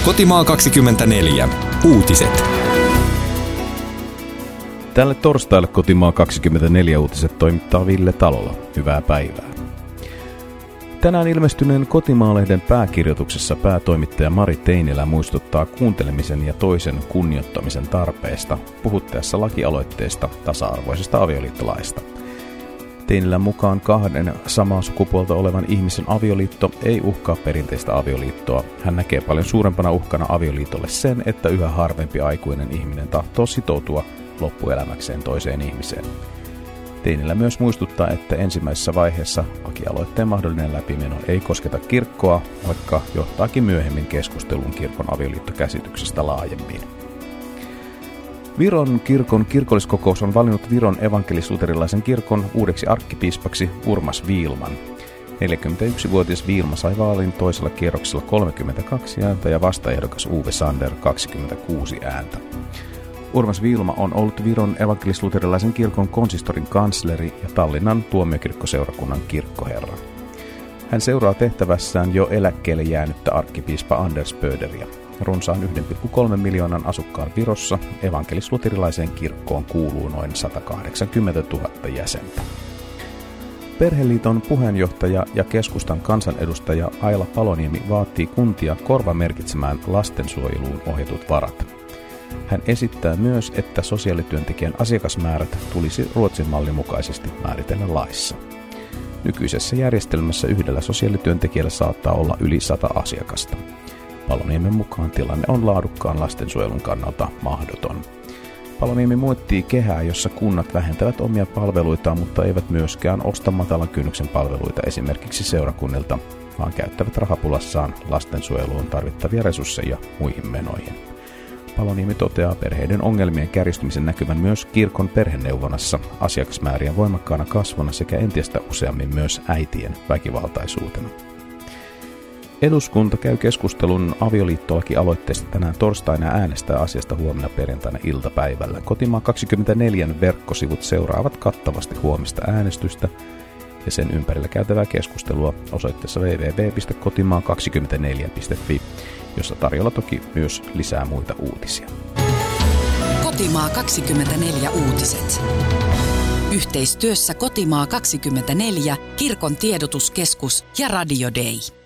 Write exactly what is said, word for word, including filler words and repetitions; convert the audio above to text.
Kotimaa kaksikymmentäneljä. Uutiset. Tälle torstaille Kotimaa kaksikymmentäneljä uutiset toimittaa Ville Talola. Hyvää päivää. Tänään ilmestyneen Kotimaa-lehden pääkirjoituksessa päätoimittaja Mari Teinilä muistuttaa kuuntelemisen ja toisen kunnioittamisen tarpeesta puhuttaessa lakialoitteesta tasa-arvoisesta avioliittolaista. Teinilän mukaan kahden samaa sukupuolta olevan ihmisen avioliitto ei uhkaa perinteistä avioliittoa. Hän näkee paljon suurempana uhkana avioliitolle sen, että yhä harvempi aikuinen ihminen tahtoo sitoutua loppuelämäkseen toiseen ihmiseen. Teinilä myös muistuttaa, että ensimmäisessä vaiheessa lakialoitteen mahdollinen läpimeno ei kosketa kirkkoa, vaikka johtaakin myöhemmin keskustelun kirkon avioliittokäsityksestä laajemmin. Viron kirkon kirkolliskokous on valinnut Viron evankelis-luterilaisen kirkon uudeksi arkkipiispaksi Urmas Viilman. neljäkymmentäyksivuotias Viilma sai vaalin toisella kierroksella kolmekymmentäkaksi ääntä ja vastaehdokas Uwe Sander kaksikymmentäkuusi ääntä. Urmas Viilma on ollut Viron evankelis-luterilaisen kirkon konsistorin kansleri ja Tallinnan tuomiokirkkoseurakunnan kirkkoherra. Hän seuraa tehtävässään jo eläkkeelle jäänyttä arkkipiispa Anders Pöderiä. Runsaan yksi pilkku kolme miljoonan asukkaan Virossa evankelis-luterilaiseen kirkkoon kuuluu noin sata kahdeksankymmentätuhatta jäsentä. Perheliiton puheenjohtaja ja keskustan kansanedustaja Aila Paloniemi vaatii kuntia korvamerkitsemään lastensuojeluun ohjatut varat. Hän esittää myös, että sosiaalityöntekijän asiakasmäärät tulisi Ruotsin mallin mukaisesti määritellä laissa. Nykyisessä järjestelmässä yhdellä sosiaalityöntekijällä saattaa olla yli sata asiakasta. Paloniemen mukaan tilanne on laadukkaan lastensuojelun kannalta mahdoton. Paloniemi muottii kehää, jossa kunnat vähentävät omia palveluitaan, mutta eivät myöskään osta matalan kynnyksen palveluita esimerkiksi seurakunnilta, vaan käyttävät rahapulassaan lastensuojeluun tarvittavia resursseja muihin menoihin. Paloniemi toteaa perheiden ongelmien kärjistymisen näkyvän myös kirkon perheneuvonnassa, asiakasmäärien voimakkaana kasvuna sekä entistä useammin myös äitien väkivaltaisuutena. Eduskunta käy keskustelun avioliittolaki-aloitteesta tänään torstaina ja äänestää asiasta huomenna perjantaina iltapäivällä. Kotimaa kaksikymmentäneljä verkkosivut seuraavat kattavasti huomista äänestystä ja sen ympärillä käytävää keskustelua osoitteessa double-u double-u double-u piste kotimaa kaksikymmentäneljä piste fi, jossa tarjolla toki myös lisää muita uutisia. Kotimaa kaksikymmentäneljä uutiset. Yhteistyössä Kotimaa kaksikymmentäneljä, Kirkon tiedotuskeskus ja Radio Day.